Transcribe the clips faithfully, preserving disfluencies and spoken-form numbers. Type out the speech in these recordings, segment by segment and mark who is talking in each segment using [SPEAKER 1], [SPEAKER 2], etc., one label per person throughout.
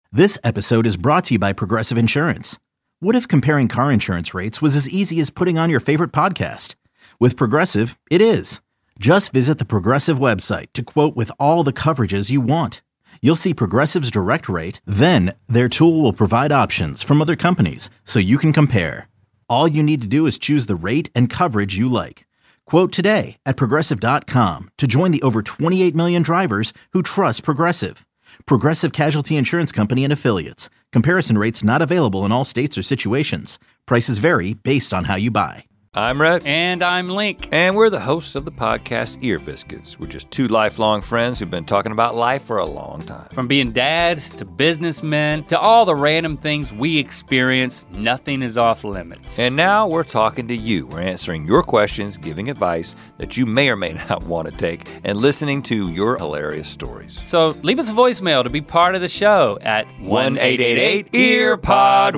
[SPEAKER 1] This episode is brought to you by Progressive Insurance. What if comparing car insurance rates was as easy as putting on your favorite podcast? With Progressive, it is. Just visit the Progressive website to quote with all the coverages you want. You'll see Progressive's direct rate, then their tool will provide options from other companies so you can compare. All you need to do is choose the rate and coverage you like. Quote today at progressive dot com to join the over twenty-eight million drivers who trust Progressive. Progressive Casualty Insurance Company and Affiliates. Comparison rates not available in all states or situations. Prices vary based on how you buy.
[SPEAKER 2] I'm Rhett.
[SPEAKER 3] And I'm Link.
[SPEAKER 2] And we're the hosts of the podcast Ear Biscuits. We're just two lifelong friends who've been talking about life for a long time.
[SPEAKER 3] From being dads to businessmen to all the random things we experience, nothing is off limits.
[SPEAKER 2] And now we're talking to you. We're answering your questions, giving advice that you may or may not want to take, and listening to your hilarious stories.
[SPEAKER 3] So leave us a voicemail to be part of the show at
[SPEAKER 2] one eight eight eight E A R P O D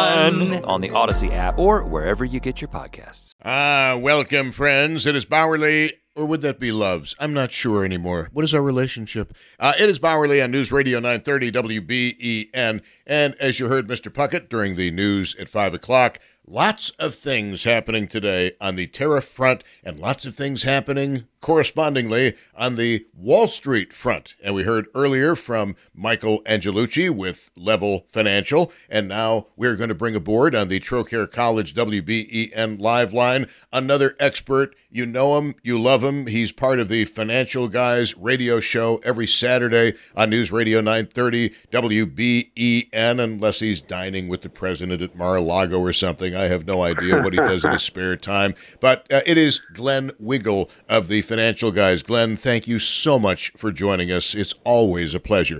[SPEAKER 2] one on the Odyssey app or wherever you get your podcasts.
[SPEAKER 4] Ah, welcome, friends. It is Bowerly, or would that be Loves? I'm not sure anymore. What is our relationship? Uh, it is Bowerly on News Radio nine thirty W B E N. And as you heard Mister Puckett during the news at five o'clock, lots of things happening today on the tariff front and lots of things happening correspondingly on the Wall Street front. And we heard earlier from Michael Angelucci with Level Financial. And now we're going to bring aboard on the Trocaire College W B E N live line another expert. You know him, you love him. He's part of the Financial Guys radio show every Saturday on News Radio nine thirty W B E N, unless he's dining with the president at Mar-a-Lago or something. I have no idea what he does in his spare time. But uh, it is Glenn Wiggle of the Financial Guys. Glenn, thank you so much for joining us. It's always a pleasure.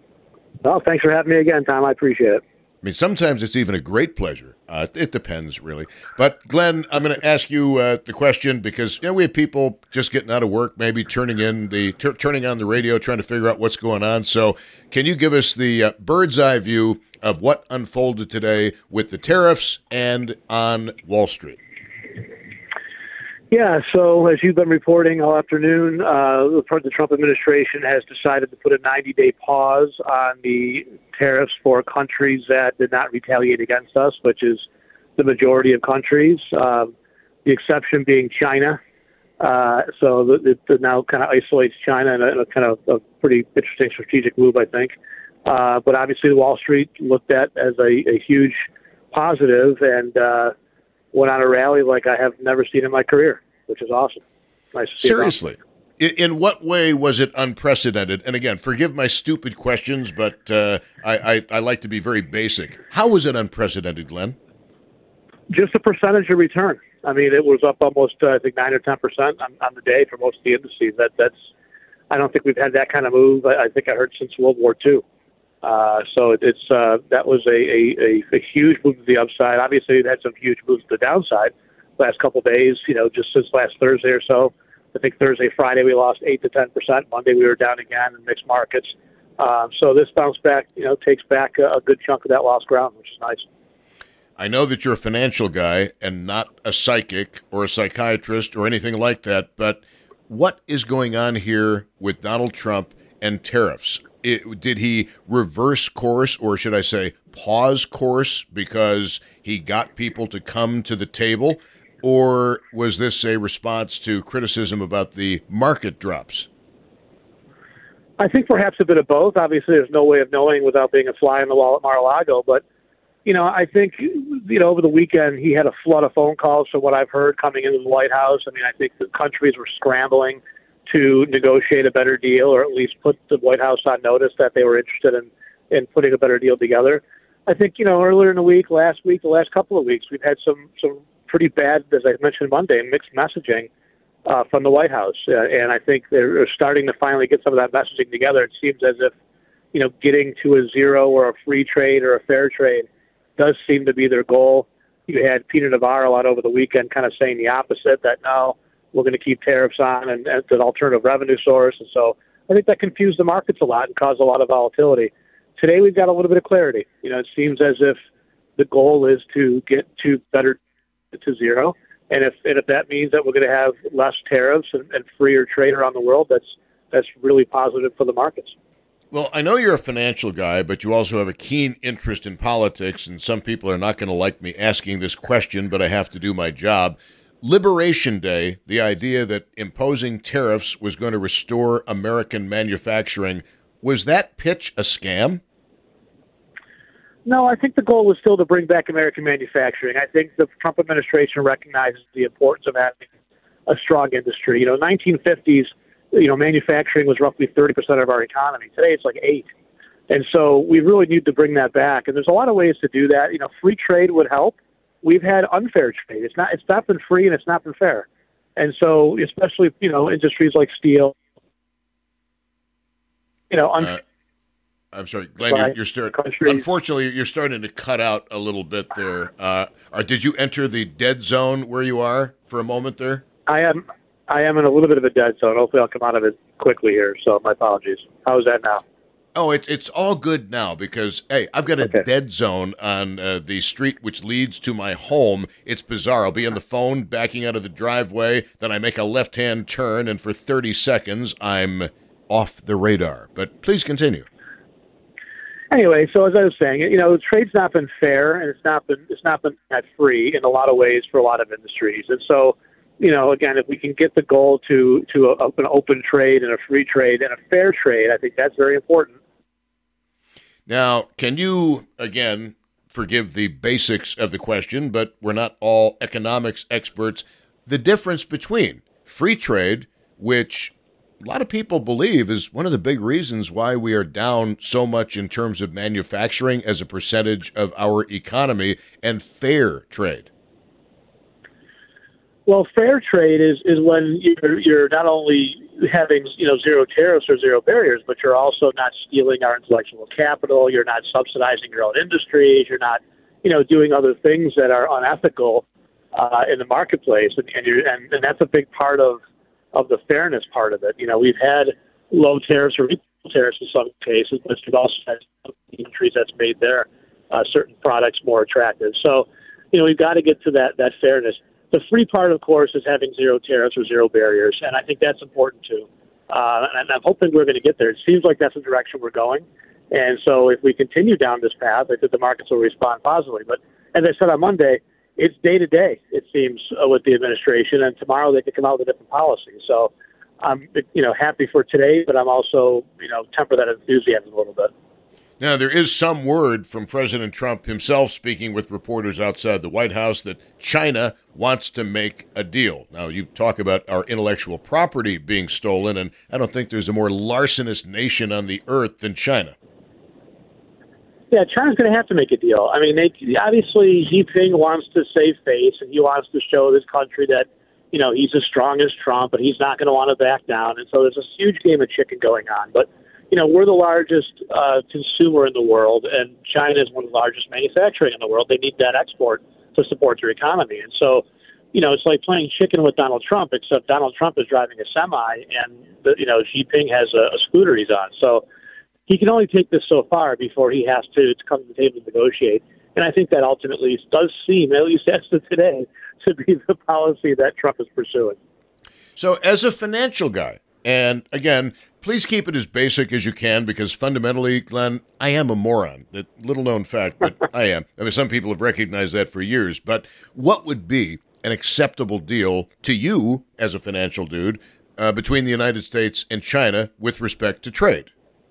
[SPEAKER 5] Well, thanks for having me again, Tom. I appreciate it.
[SPEAKER 4] I mean, sometimes it's even a great pleasure. Uh, it depends, really. But, Glenn, I'm going to ask you uh, the question because, you know, we have people just getting out of work, maybe turning in the t- turning on the radio, trying to figure out what's going on. So can you give us the uh, bird's eye view of what unfolded today with the tariffs and on Wall Street?
[SPEAKER 5] Yeah, so as you've been reporting all afternoon, uh, the Trump administration has decided to put a ninety-day pause on the tariffs for countries that did not retaliate against us, which is the majority of countries, um, the exception being China. Uh, so it, it now kind of isolates China in a, in a kind of a pretty interesting strategic move, I think. Uh, but obviously Wall Street looked at as a, a huge positive and uh, went on a rally like I have never seen in my career, which is awesome. Nice to see.
[SPEAKER 4] Seriously. In, in what way was it unprecedented? And again, forgive my stupid questions, but uh, I, I, I like to be very basic. How was it unprecedented, Glenn?
[SPEAKER 5] Just a percentage of return. I mean, it was up almost, uh, I think, nine or ten percent on, on the day for most of the indices. That that's, I don't think we've had that kind of move. I, I think I heard since World War Two. Uh, so it, it's uh, that was a, a, a, a huge move to the upside. Obviously, it had some huge moves to the downside last couple of days. You know, just since last Thursday or so. I think Thursday, Friday we lost eight to ten percent. Monday we were down again in mixed markets. Um, so this bounce back, you know, takes back a, a good chunk of that lost ground, which is nice.
[SPEAKER 4] I know that you're a financial guy and not a psychic or a psychiatrist or anything like that, but what is going on here with Donald Trump and tariffs? It, did he reverse course, or should I say pause course, because he got people to come to the table? Or was this a response to criticism about the market drops?
[SPEAKER 5] I think perhaps a bit of both. Obviously, there's no way of knowing without being a fly on the wall at Mar-a-Lago. But, you know, I think, you know, over the weekend he had a flood of phone calls from what I've heard coming into the White House. I mean, I think the countries were scrambling to negotiate a better deal, or at least put the White House on notice that they were interested in, in putting a better deal together. I think, you know, earlier in the week, last week, the last couple of weeks, we've had some, some pretty bad, as I mentioned Monday, mixed messaging uh, from the White House. Uh, and I think they're starting to finally get some of that messaging together. It seems as if, you know, getting to a zero or a free trade or a fair trade does seem to be their goal. You had Peter Navarro out over the weekend kind of saying the opposite, that no, we're going to keep tariffs on and, and it's an alternative revenue source. And so I think that confused the markets a lot and caused a lot of volatility. Today we've got a little bit of clarity. You know, it seems as if the goal is to get to better to zero. And if and if that means that we're going to have less tariffs and, and freer trade around the world, that's that's really positive for the markets.
[SPEAKER 4] Well, I know you're a financial guy, but you also have a keen interest in politics, and some people are not going to like me asking this question, but I have to do my job. Liberation Day, the idea that imposing tariffs was going to restore American manufacturing, was that pitch a scam?
[SPEAKER 5] No, I think the goal was still to bring back American manufacturing. I think the Trump administration recognizes the importance of having a strong industry. You know, nineteen fifties, you know, manufacturing was roughly thirty percent of our economy. Today it's like eight. And so we really need to bring that back. And there's a lot of ways to do that. You know, free trade would help. We've had unfair trade. It's not, it's not been free and it's not been fair. And so especially, you know, industries like steel, you know, unfair. Uh,
[SPEAKER 4] I'm sorry, Glenn, you're, you're starting, unfortunately, you're starting to cut out a little bit there. Uh, or did you enter the dead zone where you are for a moment there?
[SPEAKER 5] I am. I am in a little bit of a dead zone. Hopefully I'll come out of it quickly here, so my apologies. How is that now?
[SPEAKER 4] Oh, it's it's all good now because, hey, I've got a
[SPEAKER 5] okay.
[SPEAKER 4] dead zone on uh, the street which leads to my home. It's bizarre. I'll be on the phone backing out of the driveway, then I make a left-hand turn, and for thirty seconds I'm off the radar. But please continue.
[SPEAKER 5] Anyway, so as I was saying, you know, trade's not been fair, and it's not been it's not been that free in a lot of ways for a lot of industries. And so, you know, again, if we can get the goal to to a, an open trade and a free trade and a fair trade, I think that's very important.
[SPEAKER 4] Now, can you, again, forgive the basics of the question, but we're not all economics experts, the difference between free trade, which a lot of people believe is one of the big reasons why we are down so much in terms of manufacturing as a percentage of our economy, and fair trade?
[SPEAKER 5] Well, fair trade is, is when you're, you're not only having, you know, zero tariffs or zero barriers, but you're also not stealing our intellectual capital. You're not subsidizing your own industries. You're not, you know, doing other things that are unethical uh, in the marketplace. And, and, you're, and, and that's a big part of of the fairness part of it. You know, we've had low tariffs or equal tariffs in some cases, but we've also had countries that's made their uh, certain products more attractive. So, you know, we've got to get to that, that fairness. The free part, of course, is having zero tariffs or zero barriers, and I think that's important too. Uh, and I'm hoping we're going to get there. It seems like that's the direction we're going. And so if we continue down this path, I think the markets will respond positively. But as I said on Monday, it's day to day, it seems, uh, with the administration, and tomorrow they could come out with a different policy. So I'm, you know, happy for today, but I'm also, you know, temper that enthusiasm a little bit.
[SPEAKER 4] Now, there is some word from President Trump himself speaking with reporters outside the White House that China wants to make a deal. Now, you talk about our intellectual property being stolen, and I don't think there's a more larcenous nation on the earth than China.
[SPEAKER 5] Yeah, China's going to have to make a deal. I mean, they, obviously, Xi Jinping wants to save face, and he wants to show this country that, you know, he's as strong as Trump, and he's not going to want to back down. And so there's a huge game of chicken going on. But, you know, we're the largest uh, consumer in the world, and China is one of the largest manufacturing in the world. They need that export to support their economy. And so, you know, it's like playing chicken with Donald Trump, except Donald Trump is driving a semi, and, the, you know, Xi Jinping has a, a scooter he's on. So he can only take this so far before he has to, to come to the table and negotiate. And I think that ultimately does seem, at least as of today, to be the policy that Trump is pursuing.
[SPEAKER 4] So as a financial guy, and again, please keep it as basic as you can, because fundamentally, Glenn, I am a moron. That little known fact, but I am. I mean, some people have recognized that for years. But what would be an acceptable deal to you as a financial dude uh, between the United States and China with respect to trade?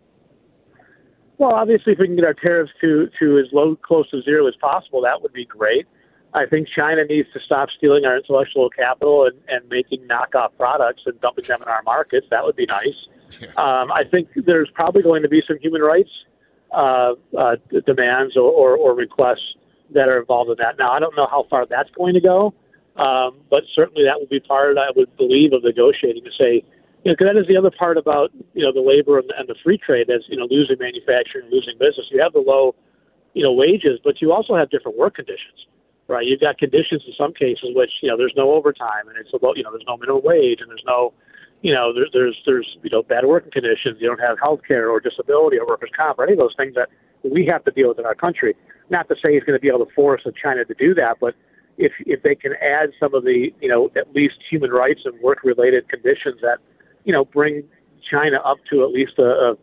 [SPEAKER 5] Well, obviously, if we can get our tariffs to, to as low, close to zero as possible, that would be great. I think China needs to stop stealing our intellectual capital and, and making knockoff products and dumping them in our markets. That would be nice. Yeah. Um, I think there's probably going to be some human rights uh, uh, demands or, or, or requests that are involved in that. Now, I don't know how far that's going to go, um, but certainly that would be part, I would believe, of negotiating to say, you know, because that is the other part about, you know, the labor and, and the free trade that's, you know, losing manufacturing, losing business. You have the low, you know, wages, but you also have different work conditions, right? You've got conditions in some cases which, you know, there's no overtime, and it's about, you know, there's no minimum wage, and there's no, you know, there, there's, there's, you know, bad working conditions. You don't have health care or disability or workers' comp or any of those things that we have to deal with in our country. Not to say he's going to be able to force China to do that, but if if they can add some of the, you know, at least human rights and work-related conditions that, you know, bring China up to at least a, a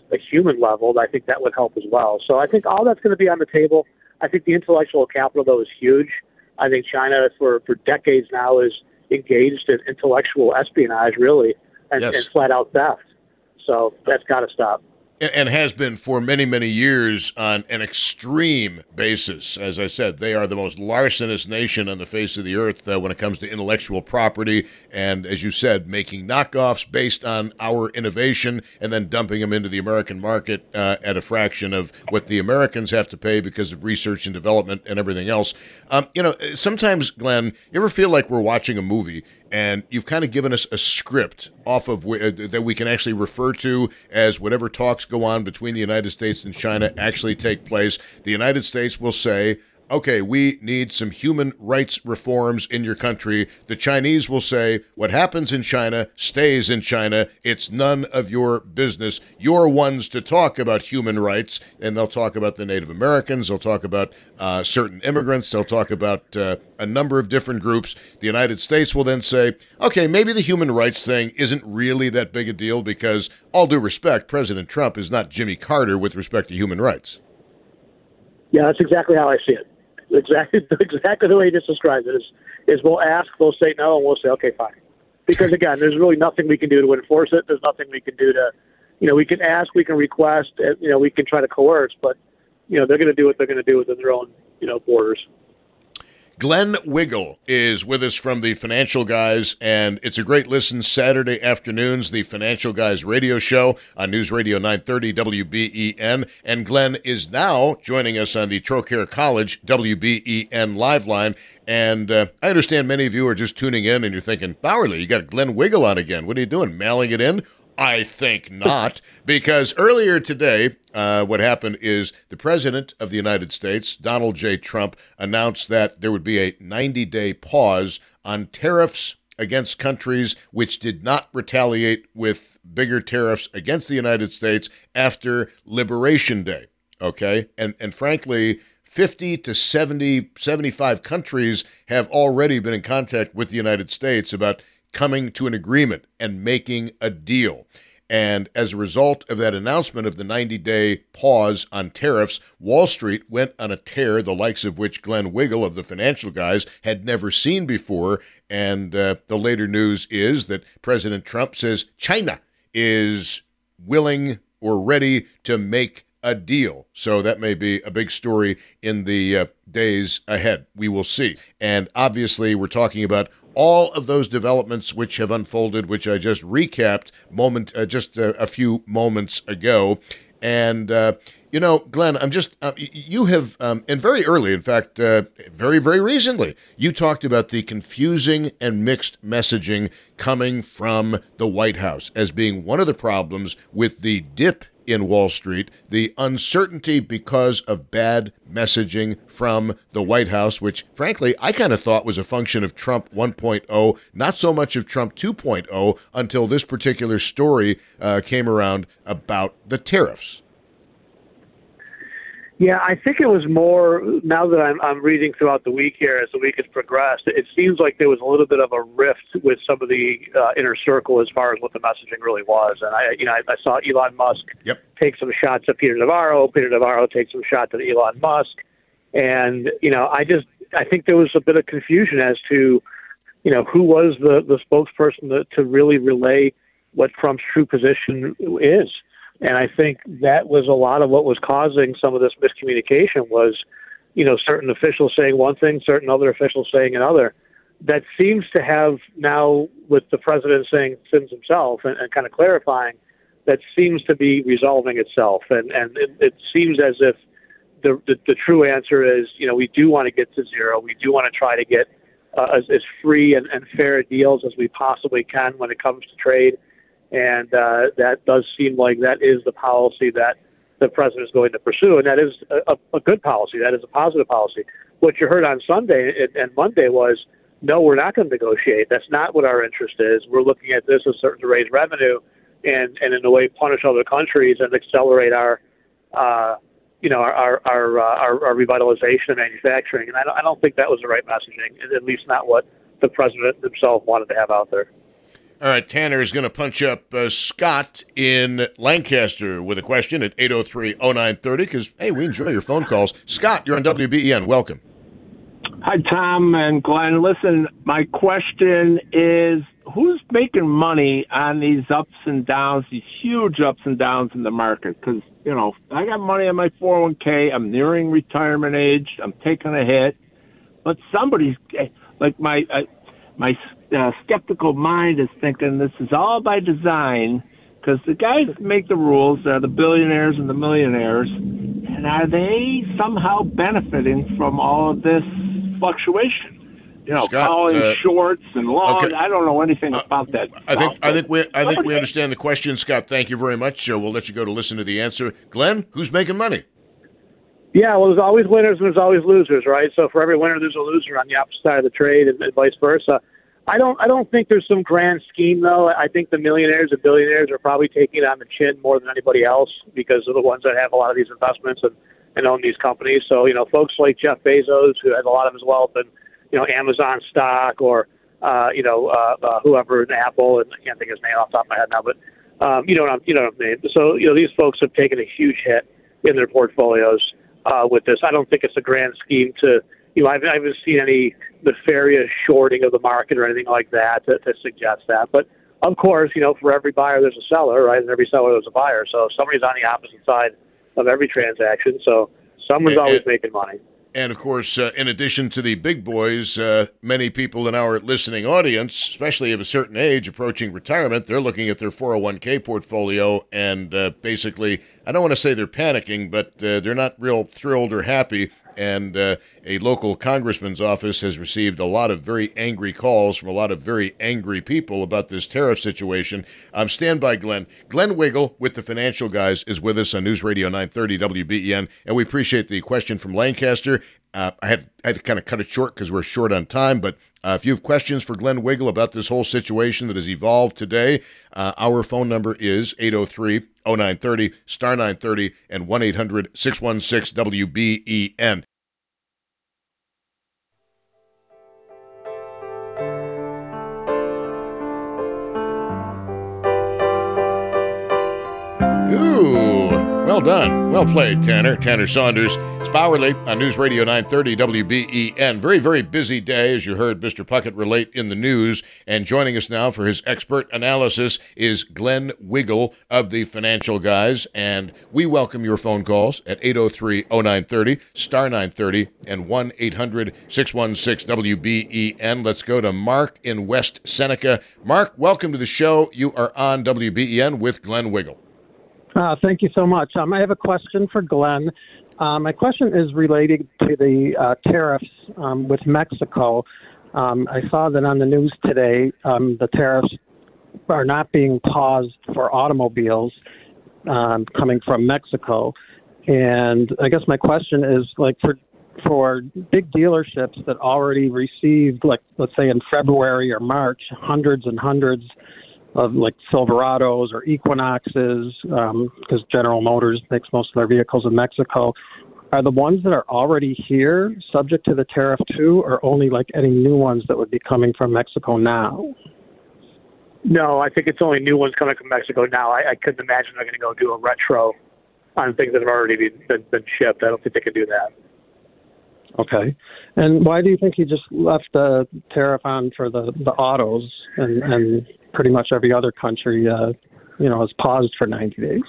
[SPEAKER 5] a human level, I think that would help as well. So I think all that's going to be on the table. I think the intellectual capital, though, is huge. I think China, for, for decades now, is engaged in intellectual espionage, really, and,
[SPEAKER 4] yes.
[SPEAKER 5] and flat-out theft. So that's got to stop.
[SPEAKER 4] And has been for many, many years on an extreme basis. As I said, they are the most larcenous nation on the face of the earth uh, when it comes to intellectual property. And as you said, making knockoffs based on our innovation and then dumping them into the American market uh, at a fraction of what the Americans have to pay because of research and development and everything else. Um, you know, sometimes, Glenn, you ever feel like we're watching a movie and you've kind of given us a script off of uh, that we can actually refer to as whatever talks go on between the United States and China actually take place. The United States will say, okay, we need some human rights reforms in your country. The Chinese will say, what happens in China stays in China. It's none of your business. You're ones to talk about human rights, and they'll talk about the Native Americans. They'll talk about uh, certain immigrants. They'll talk about uh, a number of different groups. The United States will then say, okay, maybe the human rights thing isn't really that big a deal because, all due respect, President Trump is not Jimmy Carter with respect to human rights.
[SPEAKER 5] Yeah, that's exactly how I see it. Exactly, exactly the way you just described it is, is we'll ask, they'll say no, and we'll say, okay, fine. Because, again, there's really nothing we can do to enforce it. There's nothing we can do to, you know, we can ask, we can request, and, you know, we can try to coerce, but, you know, they're going to do what they're going to do within their own, you know, borders.
[SPEAKER 4] Glenn Wiggle is with us from the Financial Guys, and it's a great listen Saturday afternoons, the Financial Guys radio show on News Radio nine thirty W B E N. And Glenn is now joining us on the Trocaire College W B E N live line. And uh, I understand many of you are just tuning in and you're thinking, Bowerly, you got Glenn Wiggle on again. What are you doing, mailing it in? I think not, because earlier today, uh, what happened is the President of the United States, Donald J. Trump, announced that there would be a ninety-day pause on tariffs against countries which did not retaliate with bigger tariffs against the United States after Liberation Day, okay? And, and frankly, fifty to seventy, seventy-five countries have already been in contact with the United States about coming to an agreement and making a deal. And as a result of that announcement of the ninety-day pause on tariffs, Wall Street went on a tear, the likes of which Glenn Wiggle of the Financial Guys had never seen before. And uh, the later news is that President Trump says China is willing or ready to make a deal. So that may be a big story in the uh, days ahead. We will see. And obviously, we're talking about all of those developments which have unfolded, which I just recapped moment uh, just a, a few moments ago. And, uh, you know, Glenn, I'm just, uh, you have, um, and very early, in fact, uh, very, very recently, you talked about the confusing and mixed messaging coming from the White House as being one of the problems with the dip in Wall Street, the uncertainty because of bad messaging from the White House, which, frankly, I kind of thought was a function of Trump one point oh, not so much of Trump two point oh, until this particular story uh, came around about the tariffs.
[SPEAKER 5] Yeah, I think it was more, now that I'm, I'm reading throughout the week here, as the week has progressed, it seems like there was a little bit of a rift with some of the uh, inner circle as far as what the messaging really was. And I, you know, I, I saw Elon Musk
[SPEAKER 4] yep.
[SPEAKER 5] take some shots at Peter Navarro, Peter Navarro take some shots at Elon Musk. And, you know, I just, I think there was a bit of confusion as to, you know, who was the, the spokesperson to, to really relay what Trump's true position is. And I think that was a lot of what was causing some of this miscommunication was, you know, certain officials saying one thing, certain other officials saying another. That seems to have now, with the president saying things himself and, and kind of clarifying, that seems to be resolving itself. And, and it, it seems as if the, the the true answer is, you know, we do want to get to zero. We do want to try to get uh, as, as free and, and fair deals as we possibly can when it comes to trade. And uh, that does seem like that is the policy that the president is going to pursue. And that is a, a good policy. That is a positive policy. What you heard on Sunday and, and Monday was, no, we're not going to negotiate. That's not what our interest is. We're looking at this as certain to raise revenue and, and in a way punish other countries and accelerate our, uh, you know, our our our, uh, our our revitalization of manufacturing. And I don't, I don't think that was the right messaging, at least not what the president himself wanted to have out there.
[SPEAKER 4] All right, Tanner is going to punch up uh, Scott in Lancaster with a question at eight oh three oh nine thirty because, hey, we enjoy your phone calls. Scott, you're on W B E N. Welcome.
[SPEAKER 6] Hi, Tom and Glenn. Listen, my question is, who's making money on these ups and downs, these huge ups and downs in the market? Because, you know, I got money on my four oh one k. I'm nearing retirement age. I'm taking a hit. But somebody's, like my uh, my uh, skeptical mind is thinking this is all by design because the guys that make the rules are the billionaires and the millionaires. And are they somehow benefiting from all of this fluctuation? You know,
[SPEAKER 4] Scott,
[SPEAKER 6] calling
[SPEAKER 4] uh,
[SPEAKER 6] shorts and longs.
[SPEAKER 4] okay.
[SPEAKER 6] I don't know anything
[SPEAKER 4] Uh,
[SPEAKER 6] about that.
[SPEAKER 4] I think
[SPEAKER 6] stuff,
[SPEAKER 4] I think we I think
[SPEAKER 6] somebody-
[SPEAKER 4] we understand the question, Scott. Thank you very much. Uh, we'll let you go to listen to the answer. Glenn, who's making money?
[SPEAKER 5] Yeah, well, there's always winners and there's always losers, right? So for every winner, there's a loser on the opposite side of the trade, and, and vice versa. I don't, I don't think there's some grand scheme though. I think the millionaires and billionaires are probably taking it on the chin more than anybody else because of the ones that have a lot of these investments and, and own these companies. So you know, folks like Jeff Bezos, who has a lot of his wealth in, you know, Amazon stock, or uh, you know, uh, uh, whoever in Apple, and I can't think of his name off the top of my head now, but um, you know what I'm, you know what I'm saying. So you know, these folks have taken a huge hit in their portfolios uh, with this. I don't think it's a grand scheme to. You know, I haven't, I haven't seen any nefarious shorting of the market or anything like that to, to suggest that. But, of course, you know, for every buyer there's a seller, right? And every seller there's a buyer. So somebody's on the opposite side of every transaction. So someone's
[SPEAKER 4] And-
[SPEAKER 5] always
[SPEAKER 4] and-
[SPEAKER 5] making money.
[SPEAKER 4] And, of course, uh, in addition to the big boys, uh, many people in our listening audience, especially of a certain age approaching retirement, they're looking at their four oh one k portfolio and uh, basically, I don't want to say they're panicking, but uh, they're not real thrilled or happy. And uh, a local congressman's office has received a lot of very angry calls from a lot of very angry people about this tariff situation. Um, stand by, Glenn. Glenn Wiggle with the Financial Guys is with us on News Radio nine thirty W B E N, and we appreciate the question from Lancaster. Uh, I, had, I had to kind of cut it short because we're short on time, but uh, if you have questions for Glenn Wiggle about this whole situation that has evolved today, uh, our phone number is eight oh three oh nine thirty, star nine thirty, and one eight hundred six one six W B E N. Ooh, well done. Well played, Tanner. Tanner Saunders. It's Bowerly on News Radio nine thirty W B E N. Very, very busy day, as you heard Mister Puckett relate in the news. And joining us now for his expert analysis is Glenn Wiggle of the Financial Guys. And we welcome your phone calls at eight oh three oh nine thirty, star nine thirty, and one eight hundred six one six W B E N. Let's go to Mark in West Seneca. Mark, welcome to the show. You are on W B E N with Glenn Wiggle.
[SPEAKER 7] Uh, thank you so much. Um, I have a question for Glenn. Uh, my question is related to the uh, tariffs um, with Mexico. Um, I saw that on the news today, um, the tariffs are not being paused for automobiles um, coming from Mexico. And I guess my question is, like, for for big dealerships that already received, like, let's say in February or March, hundreds and hundreds of like Silverados or Equinoxes, because um, General Motors makes most of their vehicles in Mexico. Are the ones that are already here subject to the tariff too, or only like any new ones that would be coming from Mexico now?
[SPEAKER 5] No, I think it's only new ones coming from Mexico now. I, I couldn't imagine they're going to go do a retro on things that have already been, been, been shipped. I don't think they can do that.
[SPEAKER 7] Okay. And why do you think he just left the tariff on for the, the autos and, and pretty much every other country, uh, you know, has paused for ninety days?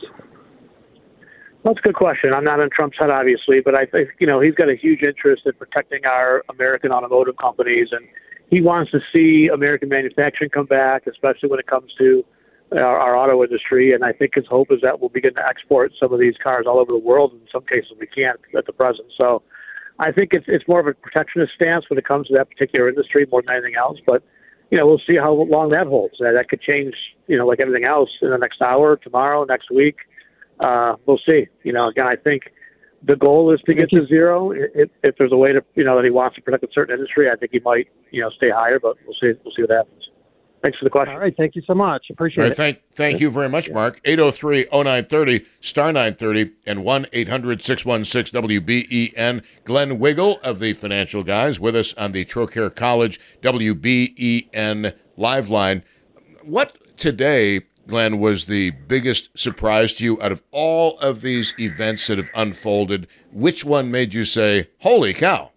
[SPEAKER 5] Well, that's a good question. I'm not on Trump's head, obviously, but I think, you know, he's got a huge interest in protecting our American automotive companies, and he wants to see American manufacturing come back, especially when it comes to our, our auto industry. And I think his hope is that we'll begin to export some of these cars all over the world. In some cases, we can't at the present. So I think it's it's more of a protectionist stance when it comes to that particular industry more than anything else. But, you know, we'll see how long that holds. That, that could change, you know, like everything else in the next hour, tomorrow, next week. Uh, we'll see. You know, again, I think the goal is to get to zero. If, if there's a way to, you know, that he wants to protect a certain industry, I think he might, you know, stay higher, but we'll see. We'll see what happens. Thanks for the question.
[SPEAKER 7] All right. Thank you so much. Appreciate
[SPEAKER 4] All right,
[SPEAKER 7] it.
[SPEAKER 4] thank, thank you very much, Mark. eight oh three oh nine thirty, star nine thirty, and one eight hundred six one six W B E N. Glenn Wiggle of the Financial Guys with us on the Trocaire College W B E N live line. what today, Glenn, was the biggest surprise to you out of all of these events that have unfolded? Which one made you say, holy cow?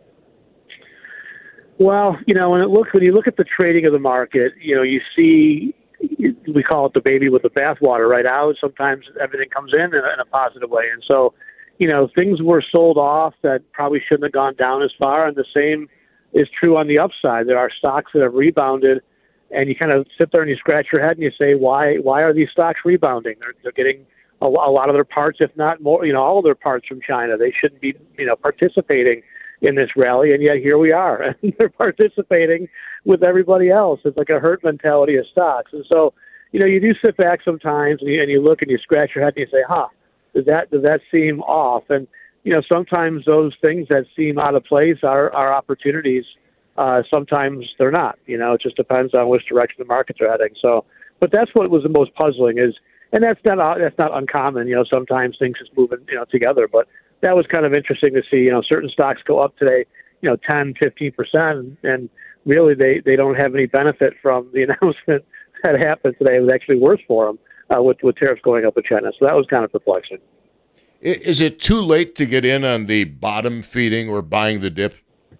[SPEAKER 5] Well, you know, when it looks when you look at the trading of the market, you know, you see, we call it the baby with the bathwater, right? Out sometimes everything comes in in a, in a positive way, and so, you know, things were sold off that probably shouldn't have gone down as far, and the same is true on the upside. There are stocks that have rebounded, and you kind of sit there and you scratch your head and you say, why? Why are these stocks rebounding? They're they're getting a, a lot of their parts, if not more, you know, all of their parts from China. They shouldn't be, you know, participating in this rally, and yet here we are, and they're participating with everybody else. It's like a herd mentality of stocks. And so, you know, you do sit back sometimes and you, and you look and you scratch your head and you say, huh, does that, does that seem off? And, you know, sometimes those things that seem out of place are, are opportunities. Uh, sometimes they're not, you know, it just depends on which direction the markets are heading. So, but that's what was the most puzzling is, and that's not, that's not uncommon, you know, sometimes things just moving, you know, together, but that was kind of interesting to see, you know, certain stocks go up today, you know, ten, fifteen percent, and really they, they don't have any benefit from the announcement that happened today. It was actually worse for them uh, with, with tariffs going up with China. So that was kind of perplexing.
[SPEAKER 4] Is it too late to get in on the bottom feeding or buying the dip?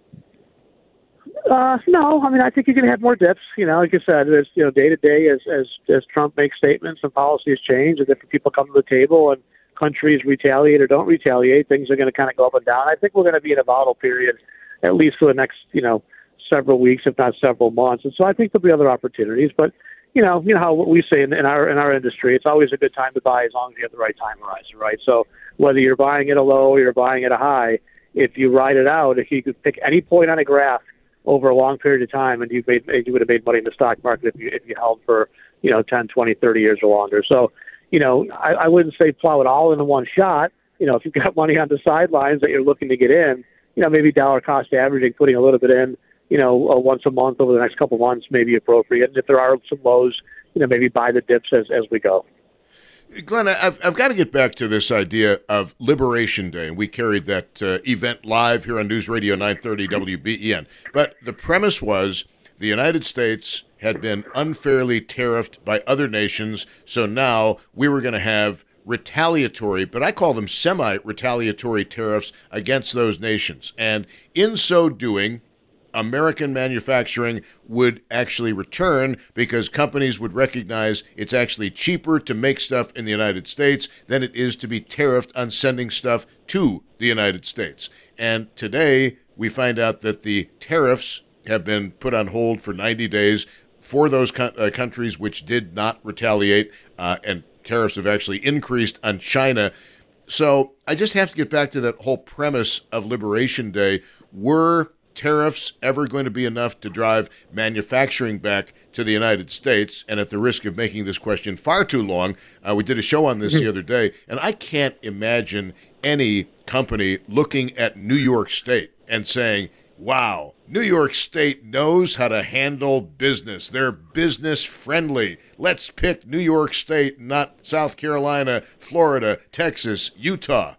[SPEAKER 5] Uh, no, I mean, I think you're going to have more dips. You know, like I said, there's, you know, day to day as, as, as Trump makes statements and policies change and different people come to the table and countries retaliate or don't retaliate, things are going to kind of go up and down. I think we're going to be in a volatile period, at least for the next, you know, several weeks, if not several months. And so I think there'll be other opportunities. But, you know, you know how we say in, in our in our industry, it's always a good time to buy as long as you have the right time horizon, right? So whether you're buying at a low or you're buying at a high, if you ride it out, if you could pick any point on a graph over a long period of time, and you've made, you would have made money in the stock market if you if you held for, you know, ten, twenty, thirty years or longer. So, you know, I, I wouldn't say plow it all into one shot. You know, if you've got money on the sidelines that you're looking to get in, you know, maybe dollar cost averaging, putting a little bit in, you know, uh, once a month over the next couple of months may be appropriate. And if there are some lows, you know, maybe buy the dips as, as we go.
[SPEAKER 4] Glenn, I've, I've got to get back to this idea of Liberation Day. We carried that uh, event live here on News Radio nine thirty W B E N. But the premise was the United States had been unfairly tariffed by other nations, so now we were going to have retaliatory, but I call them semi-retaliatory tariffs against those nations. And in so doing, American manufacturing would actually return because companies would recognize it's actually cheaper to make stuff in the United States than it is to be tariffed on sending stuff to the United States. And today we find out that the tariffs have been put on hold for ninety days for those co- uh, countries which did not retaliate, uh, and tariffs have actually increased on China. So I just have to get back to that whole premise of Liberation Day. Were tariffs ever going to be enough to drive manufacturing back to the United States? And at the risk of making this question far too long, uh, we did a show on this the other day, and I can't imagine any company looking at New York State and saying, wow, New York State knows how to handle business. They're business friendly. Let's pick New York State, not South Carolina, Florida, Texas, Utah.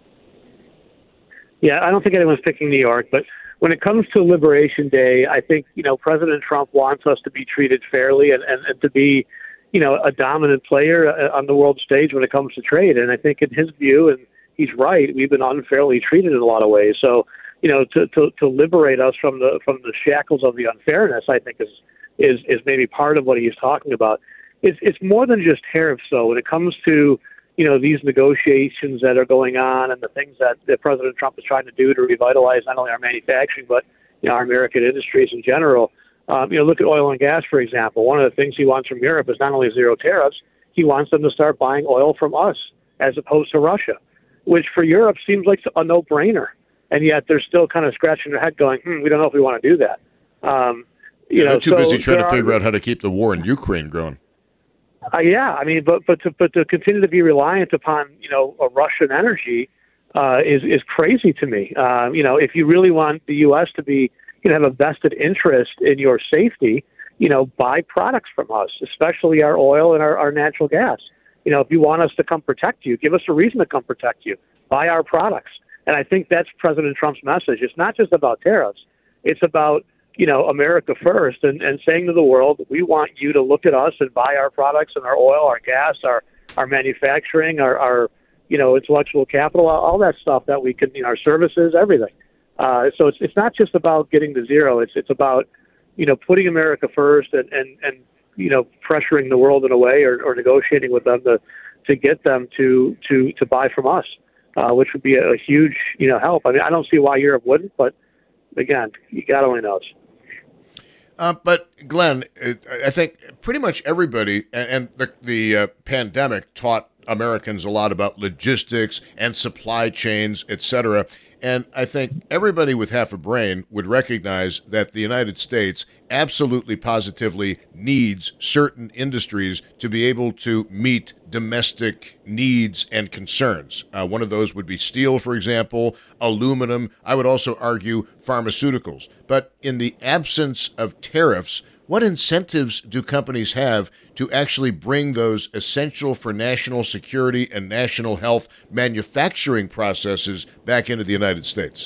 [SPEAKER 5] Yeah, I don't think anyone's picking New York, but when it comes to Liberation Day, I think, you know, President Trump wants us to be treated fairly and, and, and to be, you know, a dominant player on the world stage when it comes to trade. And I think in his view, and he's right, we've been unfairly treated in a lot of ways. So, you know, to, to, to liberate us from the from the shackles of the unfairness, I think is is is maybe part of what he's talking about. It's it's more than just tariffs, though. When it comes to, you know, these negotiations that are going on and the things that, that President Trump is trying to do to revitalize not only our manufacturing but, you know, our American industries in general. Um, you know, look at oil and gas, for example. One of the things he wants from Europe is not only zero tariffs, he wants them to start buying oil from us as opposed to Russia, which for Europe seems like a no-brainer. And yet they're still kind of scratching their head going, hmm, we don't know if we want to do that. Um, you
[SPEAKER 4] yeah,
[SPEAKER 5] know,
[SPEAKER 4] they're too
[SPEAKER 5] so
[SPEAKER 4] busy trying to
[SPEAKER 5] are,
[SPEAKER 4] figure out how to keep the war in Ukraine going.
[SPEAKER 5] Uh, yeah, I mean, but but to but to continue to be reliant upon, you know, a Russian energy uh, is is crazy to me. Uh, you know, if you really want the U S to be, you know, have a vested interest in your safety, you know, buy products from us, especially our oil and our, our natural gas. You know, if you want us to come protect you, give us a reason to come protect you. Buy our products. And I think that's President Trump's message. It's not just about tariffs. It's about you know, America first and, and saying to the world, we want you to look at us and buy our products and our oil, our gas, our, our manufacturing, our, our, you know, intellectual capital, all that stuff that we can, you know, our services, everything. Uh, so it's it's not just about getting to zero. It's it's about, you know, putting America first and, and, and you know, pressuring the world in a way or, or negotiating with them to, to get them to, to, to buy from us, uh, which would be a, a huge, you know, help. I mean, I don't see why Europe wouldn't, but again, God only knows.
[SPEAKER 4] Uh, but Glenn, I think pretty much everybody, and the, the uh, pandemic taught Americans a lot about logistics and supply chains, et cetera. And I think everybody with half a brain would recognize that the United States absolutely positively needs certain industries to be able to meet domestic needs and concerns. Uh, one of those would be steel, for example, aluminum. I would also argue pharmaceuticals. But in the absence of tariffs, what incentives do companies have to actually bring those essential for national security and national health manufacturing processes back into the United States?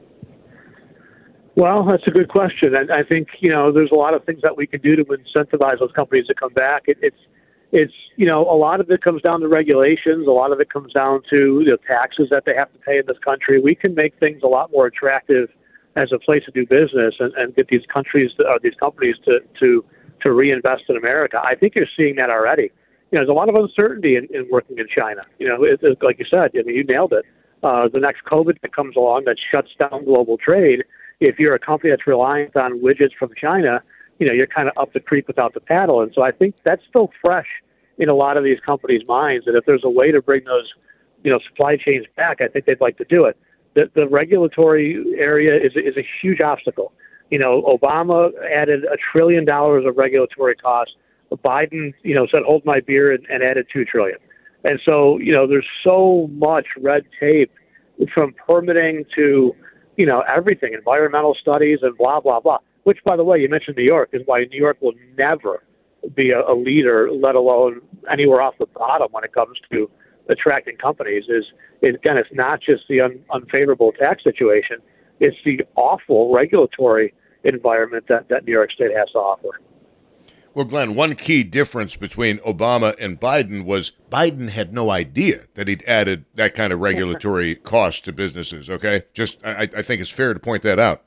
[SPEAKER 5] Well, that's a good question. And I think, you know, there's a lot of things that we can do to incentivize those companies to come back. It, it's, it's, you know, a lot of it comes down to regulations. A lot of it comes down to the taxes that they have to pay in this country. We can make things a lot more attractive as a place to do business and, and get these countries, or these companies to, to, to reinvest in America. I think you're seeing that already. You know, there's a lot of uncertainty in, in working in China. You know, it, it, like you said, I mean, you nailed it. Uh, the next COVID that comes along that shuts down global trade, if you're a company that's reliant on widgets from China, you know, you're kind of up the creek without the paddle. And so I think that's still fresh in a lot of these companies' minds. And if there's a way to bring those, you know, supply chains back, I think they'd like to do it. The, the regulatory area is is a huge obstacle. You know, Obama added a trillion dollars of regulatory costs. Biden, you know, said, hold my beer and, and added two trillion. And so, you know, there's so much red tape from permitting to, you know, everything, environmental studies and blah, blah, blah, which, by the way, you mentioned New York, is why New York will never be a, a leader, let alone anywhere off the bottom when it comes to attracting companies. Is, is again, it's not just the un, unfavorable tax situation, it's the awful regulatory environment that, that New York State has to offer.
[SPEAKER 4] Well, Glenn, one key difference between Obama and Biden was Biden had no idea that he'd added that kind of regulatory cost to businesses, okay? Just, I, I think it's fair to point that out.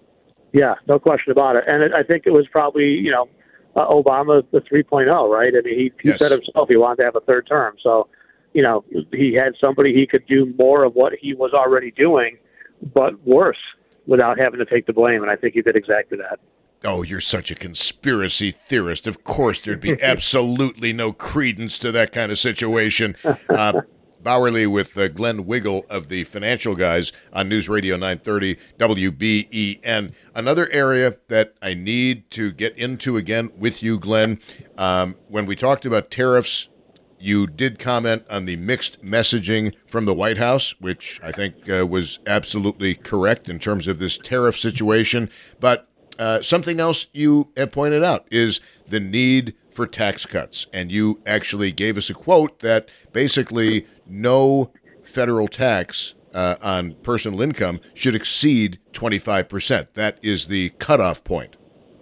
[SPEAKER 5] Yeah, no question about it. And it, I think it was probably, you know, uh, Obama the three point oh, right? I mean, he, he
[SPEAKER 4] Yes.
[SPEAKER 5] said himself he wanted to have a third term. So, you know, he had somebody he could do more of what he was already doing, but worse, without having to take the blame. And I think he did exactly that.
[SPEAKER 4] Oh, you're such a conspiracy theorist. Of course, there'd be absolutely no credence to that kind of situation. Uh, Bauerle with uh, Glenn Wiggle of the Financial Guys on News Radio nine thirty W B E N. Another area that I need to get into again with you, Glenn, um, when we talked about tariffs, you did comment on the mixed messaging from the White House, which I think uh, was absolutely correct in terms of this tariff situation. But Uh, something else you have pointed out is the need for tax cuts. And you actually gave us a quote that basically no federal tax uh, on personal income should exceed twenty-five percent. That is the cutoff point.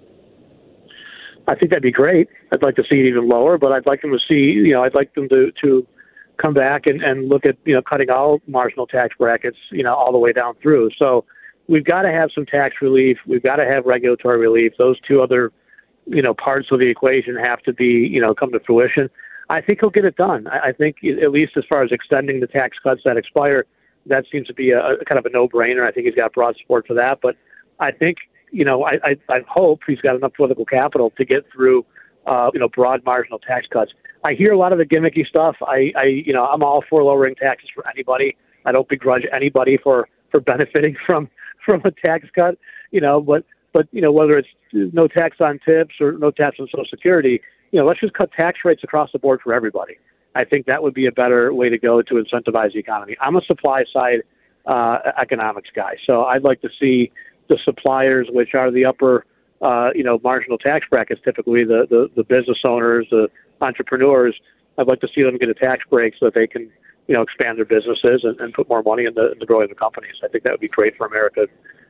[SPEAKER 5] I think that'd be great. I'd like to see it even lower, but I'd like them to see, you know, I'd like them to, to come back and, and look at, you know, cutting all marginal tax brackets, you know, all the way down through. So we've got to have some tax relief. We've got to have regulatory relief. Those two other, you know, parts of the equation have to be, you know, come to fruition. I think he'll get it done. I, I think at least as far as extending the tax cuts that expire, that seems to be a, a kind of a no-brainer. I think he's got broad support for that. But I think, you know, I, I, I hope he's got enough political capital to get through, uh, you know, broad marginal tax cuts. I hear a lot of the gimmicky stuff. I, I, you know, I'm all for lowering taxes for anybody. I don't begrudge anybody for, for benefiting from from a tax cut, you know, but, but, you know, whether it's no tax on tips or no tax on Social Security, you know, let's just cut tax rates across the board for everybody. I think that would be a better way to go to incentivize the economy. I'm a supply side uh, economics guy, so I'd like to see the suppliers, which are the upper, uh, you know, marginal tax brackets, typically the, the, the business owners, the entrepreneurs, I'd like to see them get a tax break so that they can, you know, expand their businesses and, and put more money in the, in the growing of the companies. I think that would be great for America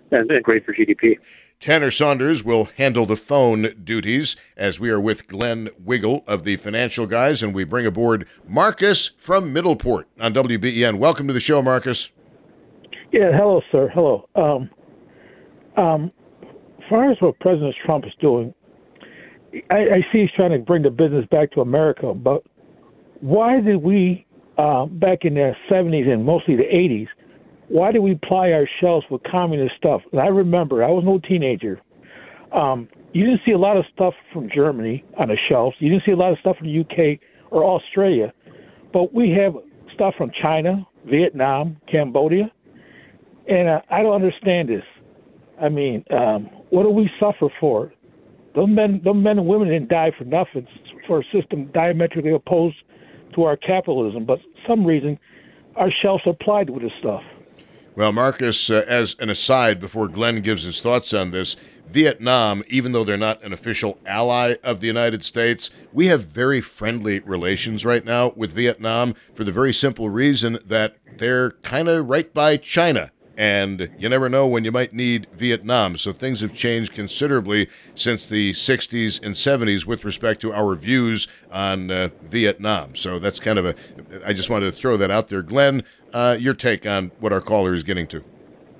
[SPEAKER 5] and, and great for G D P.
[SPEAKER 4] Tanner Saunders will handle the phone duties as we are with Glenn Wiggle of the Financial Guys, and we bring aboard Marcus from Middleport on W B E N. Welcome to the show, Marcus.
[SPEAKER 8] Yeah, hello, sir. Hello. Um, um, as far as what President Trump is doing, I, I see he's trying to bring the business back to America, but why did we, uh, back in the seventies and mostly the eighties, why did we ply our shelves with communist stuff? And I remember, I was no teenager. Um, you didn't see a lot of stuff from Germany on the shelves. You didn't see a lot of stuff from the U K or Australia. But we have stuff from China, Vietnam, Cambodia. And uh, I don't understand this. I mean, um, what do we suffer for? Those men, those men and women didn't die for nothing, for a system diametrically opposed to our capitalism. But for some reason, our shelves are plied with this stuff.
[SPEAKER 4] Well, Marcus, uh, as an aside, before Glenn gives his thoughts on this, Vietnam, even though they're not an official ally of the United States, we have very friendly relations right now with Vietnam for the very simple reason that they're kind of right by China. And you never know when you might need Vietnam. So things have changed considerably since the sixties and seventies with respect to our views on uh, Vietnam. So that's kind of a, I just wanted to throw that out there. Glenn, uh, your take on what our caller is getting to.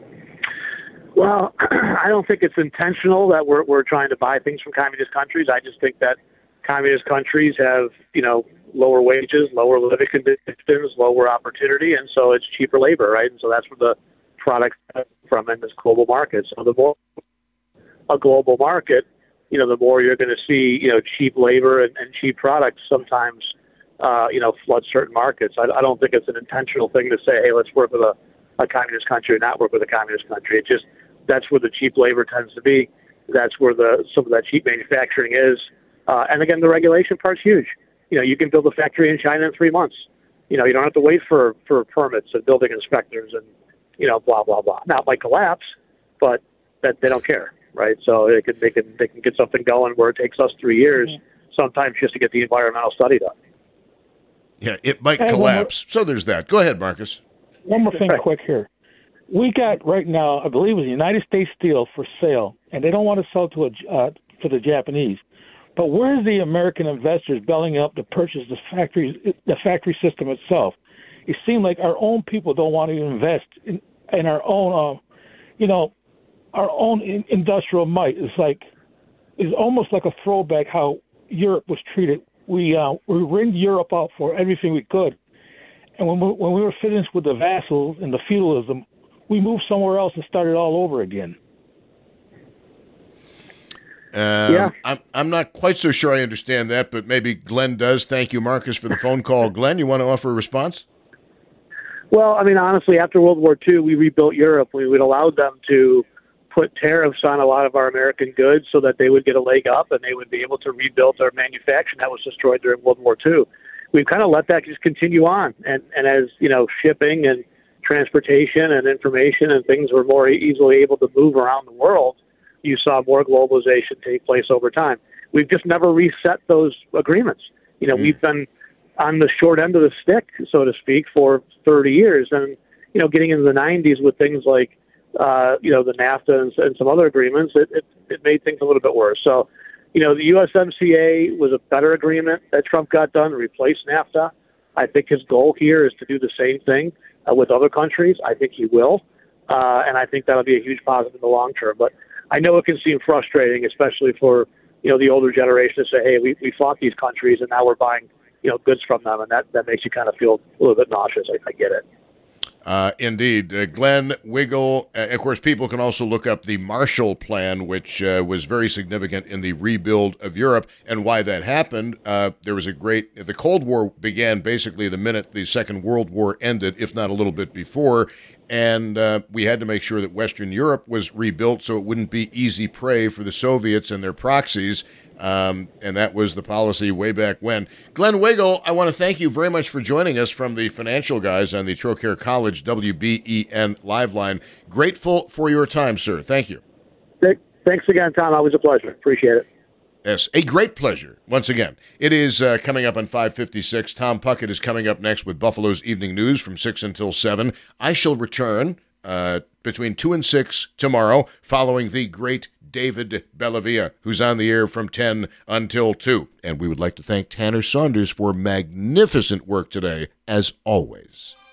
[SPEAKER 5] Well, I don't think it's intentional that we're we're trying to buy things from communist countries. I just think that communist countries have, you know, lower wages, lower living conditions, lower opportunity, and so it's cheaper labor, right? And so that's where the products from in this global market. So the more a global market, you know, the more you're going to see, you know, cheap labor and, and cheap products sometimes, uh, you know, flood certain markets. I, I don't think it's an intentional thing to say, hey, let's work with a, a communist country or not work with a communist country. It just, that's where the cheap labor tends to be. That's where the some of that cheap manufacturing is. Uh, and again, the regulation part's huge. You know, you can build a factory in China in three months. You know, you don't have to wait for, for permits and building inspectors and, you know, blah, blah, blah. Now, it might collapse, but that they don't care, right? So they can, they can, they can get something going where it takes us three years sometimes just to get the environmental study done.
[SPEAKER 4] Yeah, it might collapse. So there's that. Go ahead, Marcus.
[SPEAKER 8] One more thing quick here. We got right now, I believe it's United States Steel for sale, and they don't want to sell to a, uh, for the Japanese. But where's the American investors belling up to purchase the factory, the factory system itself? It seems like our own people don't want to invest in, in our own, uh, you know, our own in, industrial might. It's like, it's almost like a throwback how Europe was treated. We uh, we ringed Europe out for everything we could, and when we, when we were finished with the vassals and the feudalism, we moved somewhere else and started all over again.
[SPEAKER 4] Um,
[SPEAKER 5] yeah.
[SPEAKER 4] I'm, I'm not quite so sure I understand that, but maybe Glenn does. Thank you, Marcus, for the phone call. Glenn, you want to offer a response?
[SPEAKER 5] Well, I mean, honestly, after World War Two, we rebuilt Europe. We would allow them to put tariffs on a lot of our American goods so that they would get a leg up and they would be able to rebuild our manufacturing that was destroyed during World War Two. We've kind of let that just continue on. And, and as, you know, shipping and transportation and information and things were more easily able to move around the world, you saw more globalization take place over time. We've just never reset those agreements. You know, mm. we've been on the short end of the stick, so to speak, for thirty years. And, you know, getting into the nineties with things like, uh, you know, the NAFTA and, and some other agreements, it, it, it made things a little bit worse. So, you know, the U S M C A was a better agreement that Trump got done to replace NAFTA. I think his goal here is to do the same thing uh, with other countries. I think he will. Uh, and I think that'll be a huge positive in the long term. But I know it can seem frustrating, especially for, you know, the older generation to say, hey, we, we fought these countries and now we're buying, you know, goods from them. And that, that makes you kind of feel a little bit nauseous. I, I get it.
[SPEAKER 4] Uh, indeed. Uh, Glenn Wiggle, uh, of course, people can also look up the Marshall Plan, which uh, was very significant in the rebuild of Europe and why that happened. Uh, there was a great, the Cold War began basically the minute the Second World War ended, if not a little bit before. And uh, we had to make sure that Western Europe was rebuilt so it wouldn't be easy prey for the Soviets and their proxies. Um, and that was the policy way back when. Glenn Wiggle, I want to thank you very much for joining us from the Financial Guys on the Trocaire College W B E N Live Line. Grateful for your time, sir. Thank you.
[SPEAKER 5] Thanks again, Tom. Always a pleasure. Appreciate it.
[SPEAKER 4] Yes, a great pleasure. Once again, it is uh, coming up on five fifty-six. Tom Puckett is coming up next with Buffalo's Evening News from six until seven. I shall return uh, between two and six tomorrow, following the great David Bellavia, who's on the air from ten until two. And we would like to thank Tanner Saunders for magnificent work today, as always.